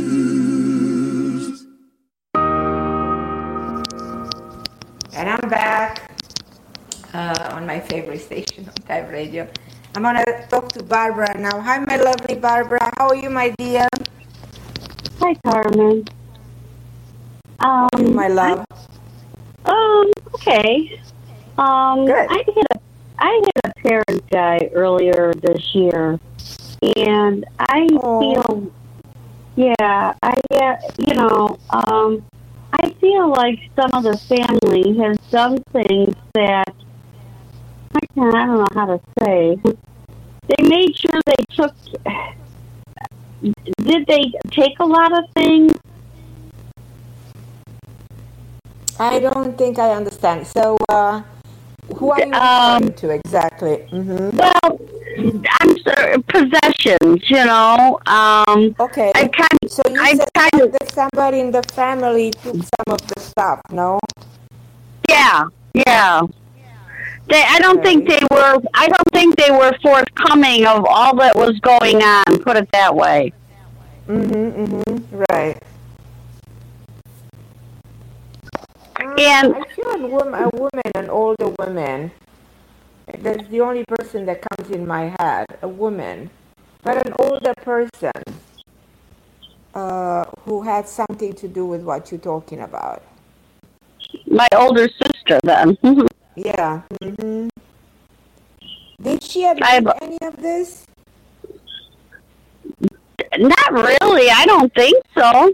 And I'm back uh, on my favorite station, on Time Radio. I'm going to talk to Barbara now. Hi, my lovely Barbara. How are you, my dear? Hi, Carmen. Um, you, my love. I, um, okay. Um, Good. I hit a, I hit a parent guy earlier this year, and I oh. feel, yeah, I, uh, you know, um, I feel like some of the family has done things that I can't, I don't know how to say. They made sure they took. Did they take a lot of things? I don't think I understand. So, uh, Who are you Um, referring to exactly? Mm-hmm. Well, I'm sorry, possessions, you know. Um, okay. I kind of, so you I said kind of, that somebody in the family took some of the stuff, no? yeah, yeah. They, I don't Okay. think they were. I don't think they were forthcoming of all that was going on. Put it that way. Mm-hmm. Mm-hmm. Right. And I feel a woman, a woman, an older woman. That's the only person that comes in my head. A woman, but an older person uh, who had something to do with what you're talking about. my older sister, then. Yeah. Mm-hmm. Did she admit I've- any of this? Not really. I don't think so.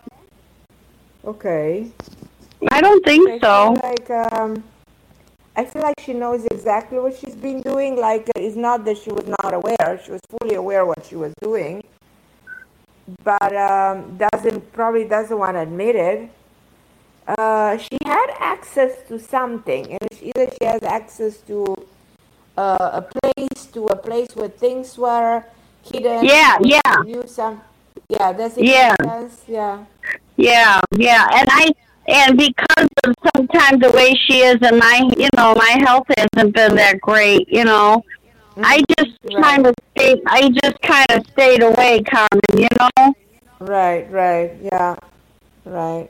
Okay. I don't think I so. feel like um, I feel like she knows exactly what she's been doing. Like it's not that she was not aware; she was fully aware what she was doing, but um, doesn't probably doesn't want to admit it. Uh, she had access to something, and it's either she has access to uh, a place, to a place where things were hidden. Yeah, or yeah. she knew some. Yeah, does it Yeah. make sense? Yeah. Yeah, yeah, and I and because of sometimes the way she is, and my, you know, my health hasn't been that great. You know, I just kind of stayed. I just kind of stayed away, Carmen. You know. Right, right, yeah, right.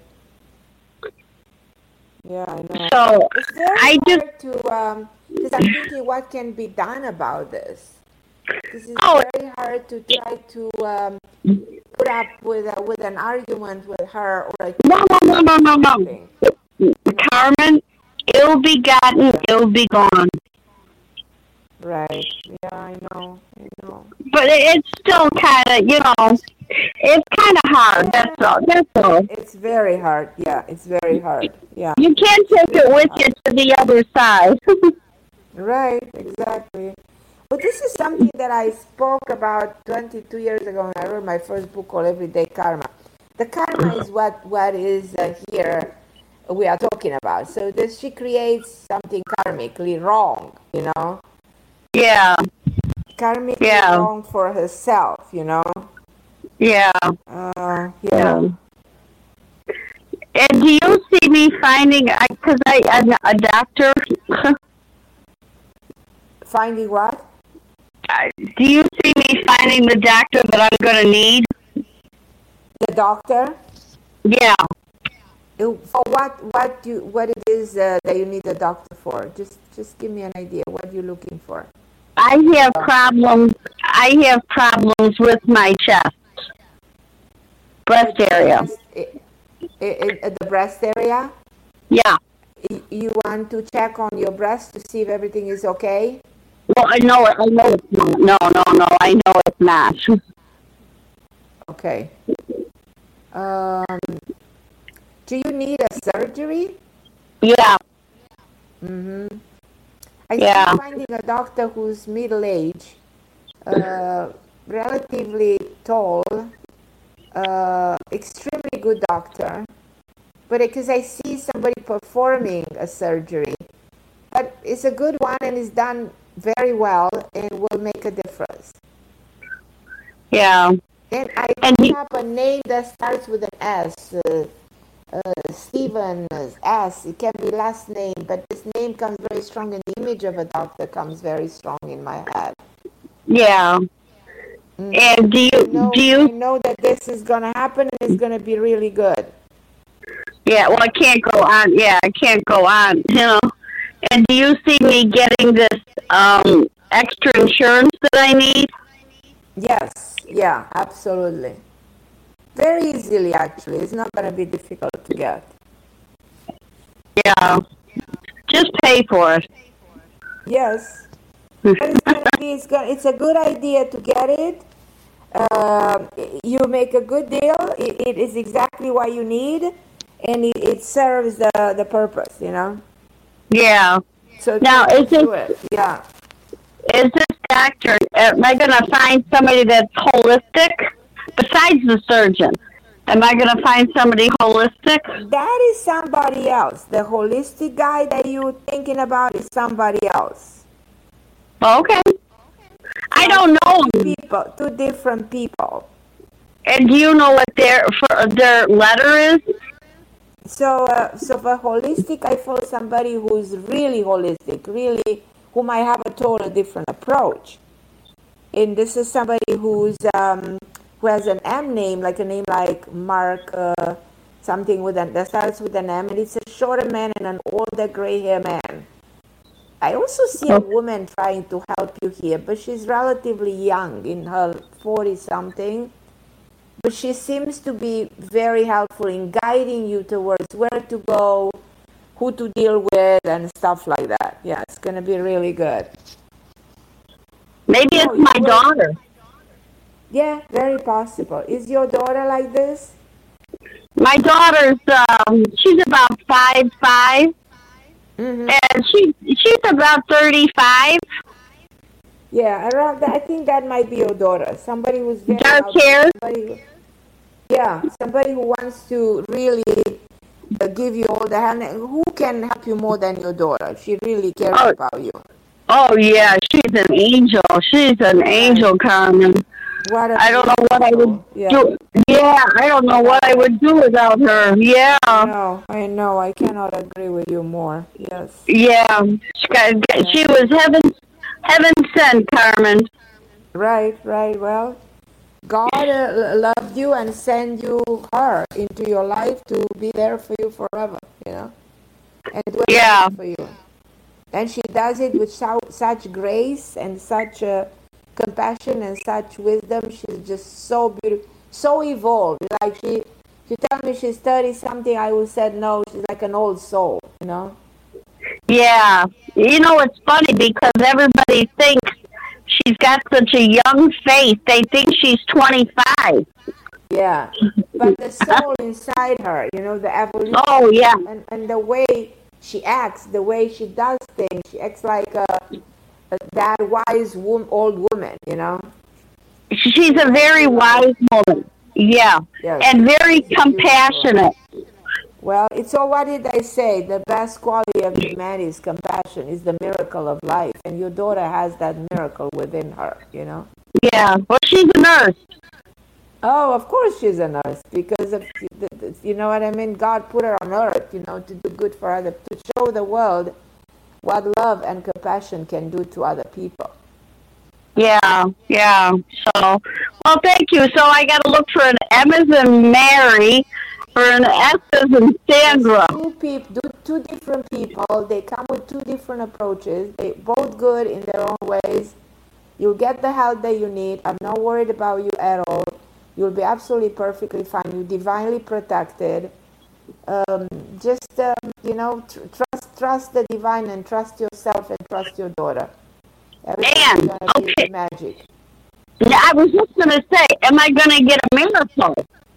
Yeah, I know. So it's very I hard just to um because I'm thinking what can be done about this. This is Oh. very hard to try to um, put up with a, with an argument with her or a no, no, no, no, no, no. Carmen, ill begotten, ill begone. Right. Yeah, I know. I know. But it, it's still kind of, you know, it's kind of hard. That's all. That's all. It's very hard. Yeah, it's very hard. Yeah. You can't take it with you to the other side. Right, exactly. But this is something that I spoke about twenty-two years ago when I wrote my first book called Everyday Karma. The karma is what, what is uh, here we are talking about. So this, she creates something karmically wrong, you know? Yeah. Karmically Yeah. wrong for herself, you know? Yeah. Uh, yeah. Yeah. And do you see me finding, because I, I'm a doctor, Finding what? I- do you see me finding the doctor that I'm going to need? The doctor? Yeah. Uh, For what, what, you, what it is uh, that you need a doctor for? Just, just give me an idea. What you're looking for? I have problems, I have problems with my chest, breast area. I, I, I, the breast area? Yeah. Y- You want to check on your breast to see if everything is okay? Well, I know it. I know it's not. No, no, no. I know it's not. Okay. Um, do you need a surgery? Yeah. Mm-hmm. I Yeah. think finding a doctor who's middle-aged, uh, relatively tall, uh, extremely good doctor, but because I see somebody performing a surgery, but it's a good one and it's done very well and will make a difference. Yeah. And I And picked you- up a name that starts with an S. Uh, uh, Stephen uh, S. It can be last name, but this name comes very strong, and the image of a doctor comes very strong in my head. Yeah. Mm. And do you, I know, do I you, know that this is going to happen and it's going to be really good. yeah, well, I can't go on. Yeah, I can't go on, you know. And do you see me getting this um, extra insurance that I need? Yes, yeah, absolutely. Very easily, actually. It's not going to be difficult to get. Yeah. Just pay for it. Yes. But it's, gonna be, it's, gonna, it's a good idea to get it. Uh, you make a good deal. It, it is exactly what you need, and it, it serves the, the purpose, you know? Yeah. So Now, is do this, it. Yeah. is this doctor, am I going to find somebody that's holistic besides the surgeon? Am I going to find somebody holistic? That is somebody else. The holistic guy that you're thinking about is somebody else. Okay. I don't know. Two people, two different people. And do you know what their for their letter is? So, uh, so for holistic, I feel somebody who's really holistic, really, who might have a total different approach. And this is somebody who's um, who has an M name, like a name like Mark, uh, something with an that starts with an M, and it's a shorter man and an older gray hair man. I also see a woman trying to help you here, but she's relatively young, in her forties something. But she seems to be very helpful in guiding you towards where to go, who to deal with, and stuff like that. Yeah, it's going to be really good. Maybe it's oh, my daughter. Yeah, very possible. Is your daughter like this? My daughter's, um, she's about five five, mm-hmm. and she she's about thirty-five. Yeah, around that, I think that might be your daughter. Somebody who's very dark hair. Somebody, yeah, somebody who wants to really uh, give you all the hand. Who can help you more than your daughter? She really cares oh. about you. Oh yeah, she's an angel. She's an angel, Carmen. What I don't know what I would yeah. do. Yeah, I don't know what I would do without her. Yeah. I know, I know. I cannot agree with you more. Yes. Yeah, she, got, she was heaven, heaven sent, Carmen. Right, right. Well, God uh, loved you and sent you her into your life to be there for you forever. You know, and do yeah, for you. And she does it with so, such grace and such uh, compassion and such wisdom. She's just so beautiful, so evolved. Like she, she tell me she's thirty something. I would say no. She's like an old soul. You know. Yeah, you know it's funny because everybody thinks she's got such a young face. They think she's twenty-five. Yeah, but the soul inside her, you know, the evolution. Oh yeah, and and the way she acts, the way she does things, she acts like a, a that wise woman, old woman, you know. She's a very wise woman. Yeah, yes. And very compassionate. Well, it's all, what did I say? The best quality of humanity is compassion, is the miracle of life. And your daughter has that miracle within her, you know? Yeah, well, she's a nurse. Oh, of course she's a nurse, because, of, you know what I mean? God put her on earth, you know, to do good for other, to show the world what love and compassion can do to other people. Yeah, yeah. So, well, thank you. So I got to look for an M as in Mary, or an S as in Sandra. Two people, two different people. They come with two different approaches. They both good in their own ways. You'll get the help that you need. I'm not worried about you at all. You'll be absolutely perfectly fine. You're divinely protected. Um, just um, you know, tr- trust, trust the divine, and trust yourself, and trust your daughter. And okay, magic. Yeah, I was just gonna say, am I gonna get a miracle?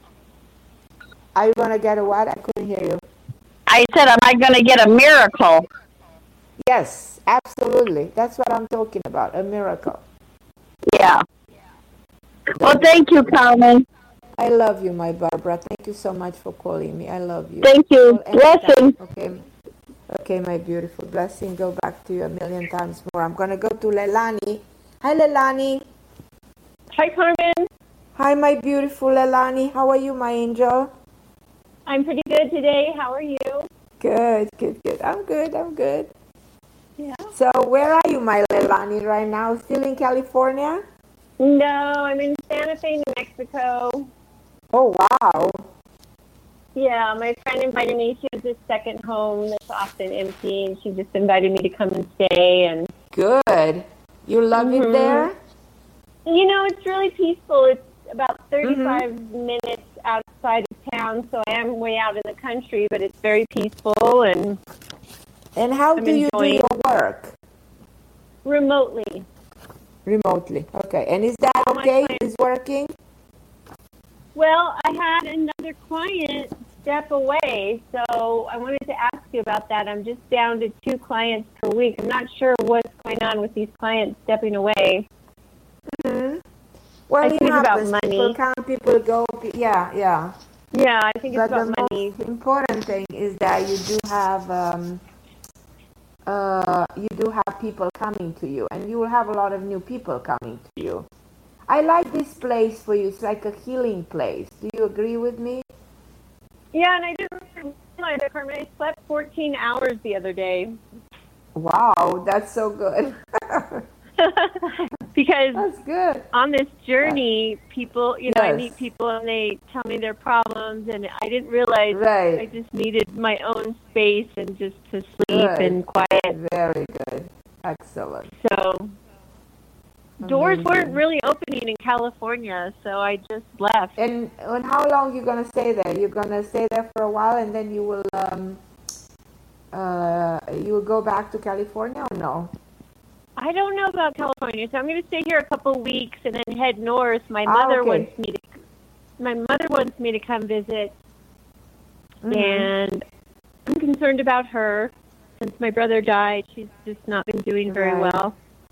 Are you gonna get a what? I couldn't hear you. I said, am I gonna get a miracle? Yes, absolutely. That's what I'm talking about, a miracle. Yeah. Well, thank you, Carmen. I love you, my Barbara. Thank you so much for calling me. I love you. Thank you. Blessing. Okay. Okay, my beautiful. Blessing go back to you a million times more. I'm going to go to Leilani. Hi, Leilani. Hi, Carmen. Hi, my beautiful Leilani. How are you, my angel? I'm pretty good today. How are you? Good, good, good. I'm good. I'm good. Yeah. So where are you, my Leilani, right now? Still in California? No, I'm in Santa Fe, New Mexico. Oh, wow. Yeah, my friend invited me. She has a second home that's often empty, and she just invited me to come and stay. And good. You love mm-hmm. it there? You know, it's really peaceful. It's about thirty-five mm-hmm. minutes outside of town, so I am way out in the country, but it's very peaceful. And and how I'm do you do your work? Remotely. Remotely, okay. And is that okay? Is working? Well, I had another client step away, so I wanted to ask you about that. I'm just down to two clients per week. I'm not sure what's going on with these clients stepping away. Mm-hmm. Well, I it think happens. About money. People come, people go. Yeah, yeah. Yeah, I think it's but about the money. most important thing is that you do have um, uh, you do have people coming to you, and you will have a lot of new people coming to you. I like this place for you. It's like a healing place. Do you agree with me? Yeah, and I didn't realize that, Carmen. I slept fourteen hours the other day. Wow, that's so good. Because that's good. On this journey, people, you know, Yes. I meet people and they tell me their problems, and I didn't realize Right. I just needed my own space and just to sleep Good. and quiet. Very good. Excellent. So doors Amazing. weren't really opening in California, so I just left. And and how long you gonna stay there? You're gonna stay there for a while, and then you will um, uh, you will go back to California or no? I don't know about California, so I'm going to stay here a couple weeks and then head north. My Ah, mother okay. wants me to. My mother wants me to come visit, Mhm. and I'm concerned about her since my brother died. She's just not been doing very Right. well.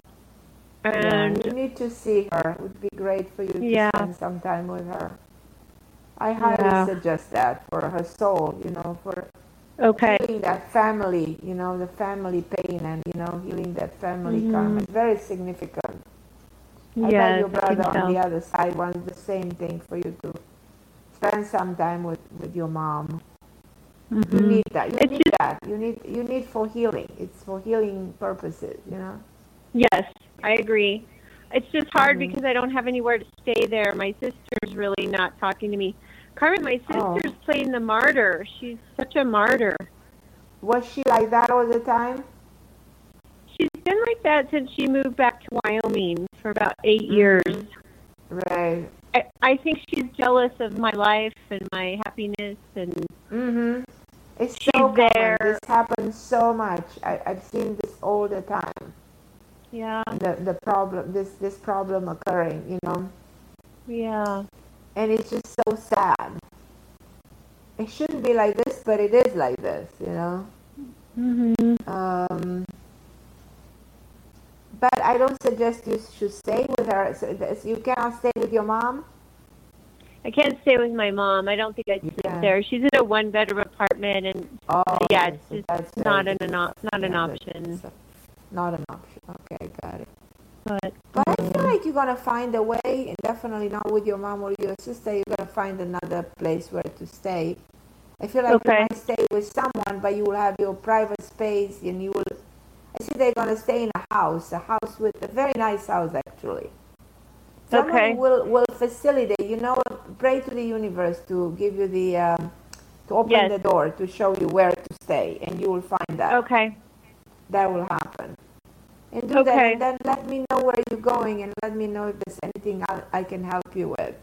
And Yeah, you need to see her. It would be great for you to Yeah. spend some time with her. I highly Yeah. suggest that for her soul, you know, for Okay. healing that family, you know, the family pain and, you know, healing that family Mhm. karma. It's very significant. I bet Yes, your I brother think on so. the other side wants the same thing for you to spend some time with, with your mom. You Mhm. need that. You It's need that. You need you need for healing. It's for healing purposes, you know. Yes, I agree. It's just hard Mhm. because I don't have anywhere to stay there. My sister's really not talking to me. Carmen, my Oh. sister's playing the martyr. She's such a martyr. Was she like that all the time? She's been like that since she moved back to Wyoming for about eight years. Right. I, I think she's jealous of my life and my happiness, and Mhm. It's she's so common. there. This happens so much. I, I've seen this all the time. Yeah, The the problem this this problem occurring, you know. yeah. And it's just so sad. It shouldn't be like this, but it is like this, you know. Mhm. Um, but I don't suggest you should stay with her. So this- you cannot stay with your mom. I can't stay with my mom. I don't think I'd sleep Yeah. there. She's in a one-bedroom apartment, and Oh, yeah, it's so just that's not very an, not not an yeah, option. that's not an option. Okay, got it. But But I feel like you're gonna find a way, and definitely not with your mom or your sister. You're gonna find another place where to stay. I feel like Okay. you might stay with someone, but you will have your private space, and you will. I see they're gonna stay in a house, a house with a very nice house actually. Someone Okay. will will facilitate. You know, pray to the universe to give you the um, to open Yes. the door to show you where to stay, and you will find that. okay, That will happen. And do that, Okay. and then let me know where you're going, and let me know if there's anything I, I can help you with.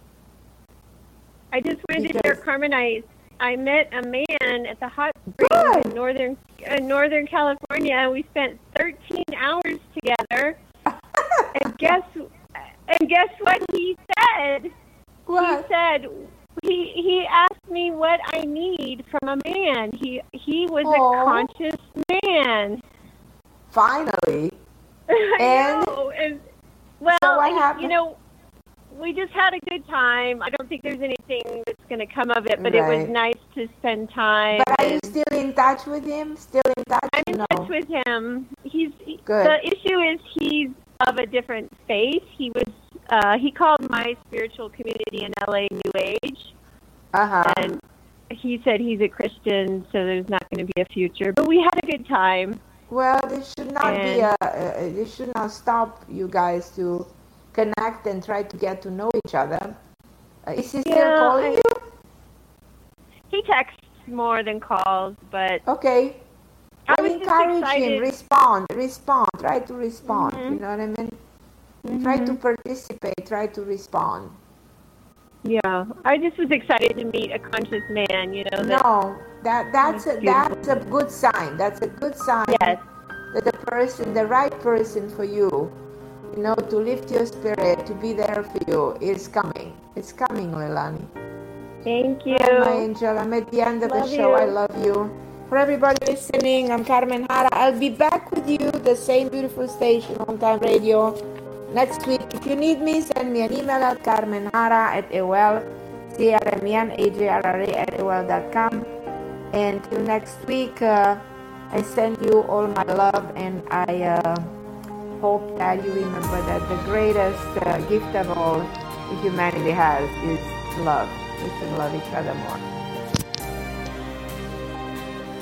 I just wanted to share, Because- Carmen. I I met a man at the hot springs in northern in Northern California, and we spent thirteen hours together. and guess and guess what he said? What? He said he he asked me what I need from a man. He he was Aw. a conscious man. Finally. I And? know. And well, So what you happened? know, we just had a good time. I don't think there's anything that's going to come of it, but it was Right. nice to spend time. But are you and still in touch with him? Still in touch? I'm in no. touch with him. He's he- Good. the issue is he's of a different faith. He was uh, he called my spiritual community in L A New Age, Uh-huh. and he said he's a Christian, so there's not going to be a future. But we had a good time. Well, this should not be And- a, uh, this should not stop you guys to connect and try to get to know each other. Uh, is he still Yeah, calling I- you? He texts more than calls, but Okay. I Well, was just encourage excited. him. Respond. Respond. Try to respond. Mhm. You know what I mean? Try to participate. Try to respond. Yeah, I just was excited to meet a conscious man. You know. That, No, that that's a, That's beautiful. that's a good sign. That's a good sign Yes. that the person, the right person for you, you know, to lift your spirit, to be there for you, is coming. It's coming, Leilani. Thank you. Hi, my angel. I'm at the end of the Love show. you. I love you. For everybody listening, I'm Carmen Hara. I'll be back with you, the same beautiful station, On Time Radio, next week. If you need me, send me an email at carmenhara at A O L. C R M E N A J R R A at A O L dot com. And till next week, uh, I send you all my love, and I uh, hope that you remember that the greatest uh, gift of all humanity has is love. We should love each other more.